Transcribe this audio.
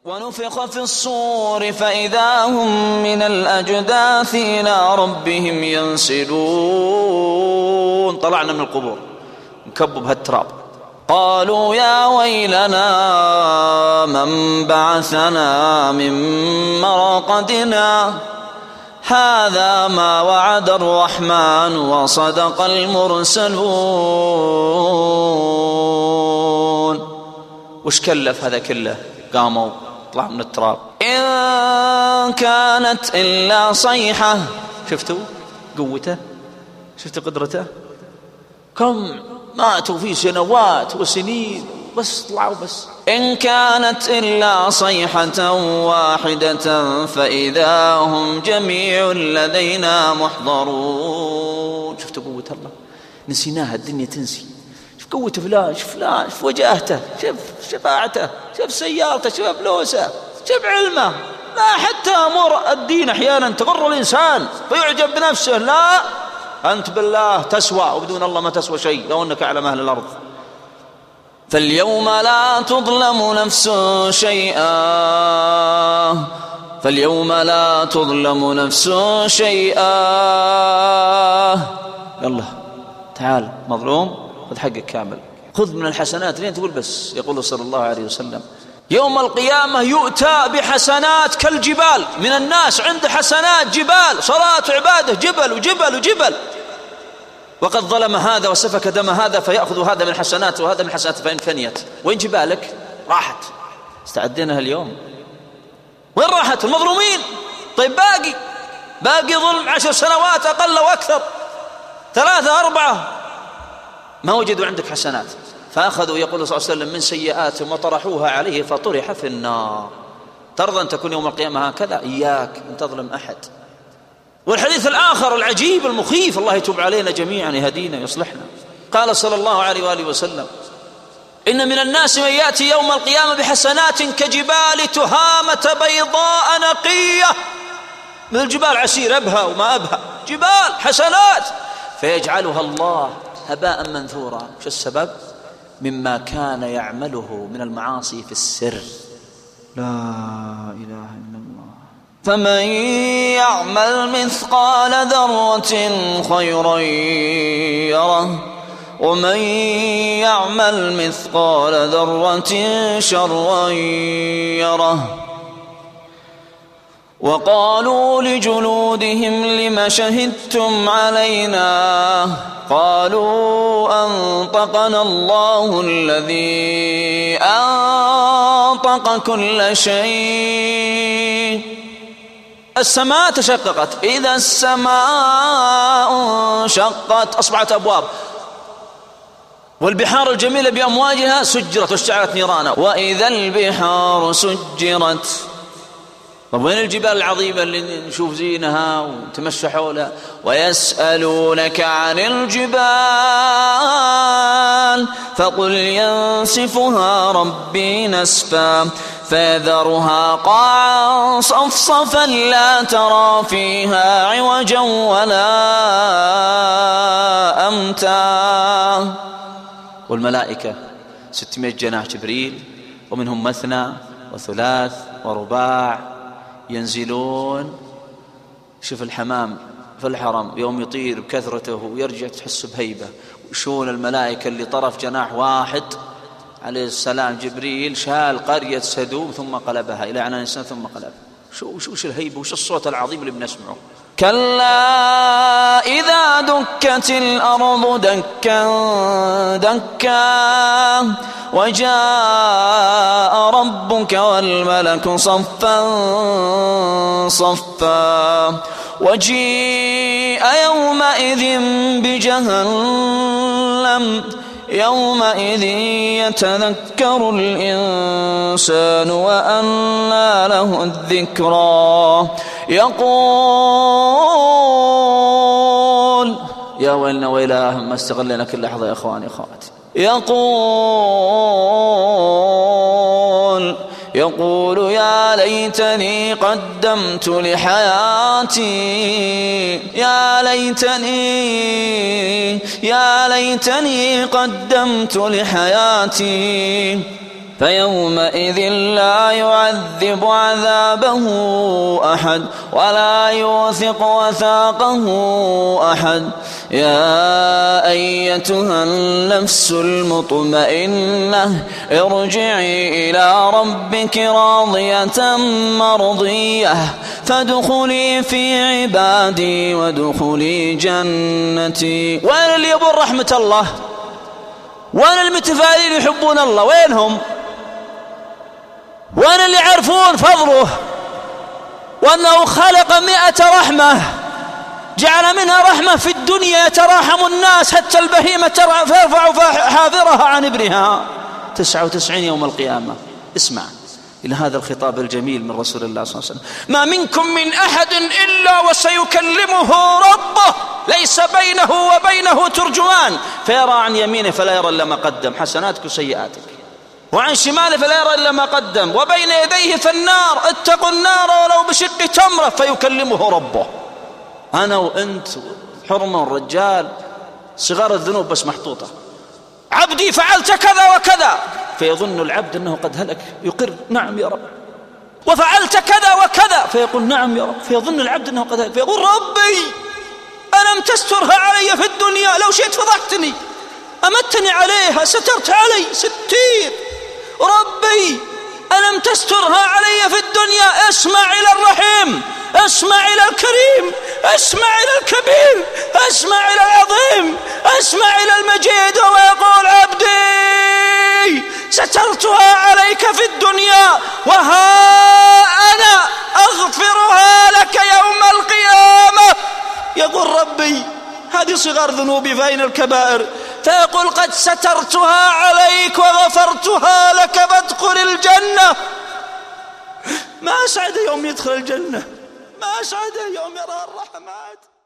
ونفخ في الصور فإذا هم من الأجداث إلى ربهم ينسلون. طلعنا من القبور نكبب هالتراب. قالوا يا ويلنا من بعثنا من مرقدنا هذا ما وعد الرحمن وصدق المرسلون. وش كلف هذا كله؟ قاموا طلعوا من التراب. إن كانت إلا صيحة. شفتوا قوته؟ شفتوا قدرته؟ كم ماتوا في سنوات وسنين بس طلعوا بس. إن كانت إلا صيحة واحدة فإذا هم جميع لدينا محضرون. شفتوا قوة الله؟ نسيناها الدنيا تنسي. شوف قوة فلان، شوف فلان، شوف وجاهته، شوف شفاعته، شوف سيارته، شوف فلوسه، شوف علمه. لا حتى أمور الدين أحيانا تغر الإنسان فيعجب بنفسه. لا، أنت بالله تسوى وبدون الله ما تسوى شيء لو أنك أعلم أهل الأرض. فاليوم لا تظلم نفس شيئا. فاليوم لا تظلم نفس شيئا. يلا تعال مظلوم خذ حقك كامل، خذ من الحسنات. لين تقول بس؟ يقول صلى الله عليه وسلم يوم القيامة يؤتى بحسنات كالجبال. من الناس عنده حسنات جبال، صلاة وعبادة جبل وجبل وجبل، وقد ظلم هذا وسفك دم هذا فيأخذ هذا من حسناته وهذا من حسناته فإن فنيت. وين جبالك؟ راحت، استعدينها اليوم. وين راحت المظلومين؟ طيب باقي ظلم 10 سنوات أقل وأكثر، 3 4 ما وجدوا عندك حسنات فأخذوا يقول صلى الله عليه وسلم من سيئاتهم وطرحوها عليه فطرح في النار. ترضى أن تكون يوم القيامة هكذا؟ إياك أن تظلم أحد. والحديث الآخر العجيب المخيف، الله يتوب علينا جميعا يهدينا يصلحنا، قال صلى الله عليه وآله وسلم إن من الناس من يأتي يوم القيامة بحسنات كجبال تهامة بيضاء نقية، من الجبال عسير أبهى وما أبهى، جبال حسنات، فيجعلها الله هباء منثورا. شو السبب؟ مما كان يعمله من المعاصي في السر. لا إله إلا الله. فمن يعمل مثقال ذرة خيرا يره ومن يعمل مثقال ذرة شرا يره. وقالوا لجلودهم لم شهدتم علينا قالوا أنطقنا الله الذي أنطق كل شيء. السماء تشققت، إذا السماء انشقت أصبحت أبواب، والبحار الجميلة بأمواجها سجرت واشتعلت نيرانا، وإذا البحار سجرت. طب وين الجبال العظيمة اللي نشوف زينها وتمشى حولها؟ ويسألونك عن الجبال فقل ينسفها ربي نسفا فيذرها قاعا صفصفا لا ترى فيها عوجا ولا أمتا. والملائكة 600 جناح جبريل، ومنهم مثنى وثلاث ورباع، ينزلون. شوف الحمام في الحرم يوم يطير بكثرته ويرجع تحس بهيبة. وشون الملائكة اللي طرف جناح واحد عليه السلام جبريل شال قرية سدوم ثم قلبها إلى عنان السماء ثم قلبها. شوش الهيبة وش الصوت العظيم اللي بنسمعه. كلا إذا دكت الأرض دكا دكا وجاء ربك والملك صفا صفا وجيء يومئذ بجهنم يومئذ يتذكر الإنسان وأنى له الذكرى يقول يا ويلنا ويلاه ما استغلنا كل لحظة يا أخواني أخواتي. يقول يا ليتني قدمت لحياتي يا ليتني قدمت لحياتي فيومئذ لا يعذب عذابه أحد ولا يوثق وثاقه أحد. يا أيتها النفس المطمئنة ارجعي إلى ربك راضية مرضية فادخلي في عبادي وادخلي جنتي. وين اللي يبون رحمة الله؟ وين المتفائلين يحبون الله؟ وينهم؟ وين اللي يعرفون فضله وأنه خلق 100 رحمة جعل منها رحمة في الدنيا يتراحم الناس حتى البهيمة ترفع حافرها عن ابنها 99 يوم القيامة. اسمع إلى هذا الخطاب الجميل من رسول الله صلى الله عليه وسلم: ما منكم من أحد إلا وسيكلمه ربه ليس بينه وبينه ترجمان فيرى عن يمينه فلا يرى إلا ما قدم حسناتك وسيئاتك، وعن شماله فلا يرى إلا ما قدم، وبين يديه في النار اتقوا النار ولو بشق تمرة فيكلمه ربه. أنا وأنت حرمة الرجال صغار الذنوب بس محطوطة: عبدي فعلت كذا وكذا، فيظن العبد أنه قد هلك يقر نعم يا رب، وفعلت كذا وكذا فيقول نعم يا رب، فيظن العبد أنه قد هلك فيقول ربي ألم تسترها علي في الدنيا؟ لو شئت فضحتني، أمتني عليها سترت علي ستير، ربي ألم تسترها علي في الدنيا؟ اسمع إلى الرحيم، اسمع إلى الكريم، اسمع إلى الكبير، اسمع إلى العظيم، اسمع إلى المجيد، ويقول عبدي سترتها عليك في الدنيا وها أنا أغفرها لك يوم القيامة. يقول ربي هذه صغار ذنوبي فأين الكبائر؟ فيقول قد سترتها عليك وغفرتها لك فادخل الجنة. ما أسعد يوم يدخل الجنة، ما أسعد يوم يرى الرحمات.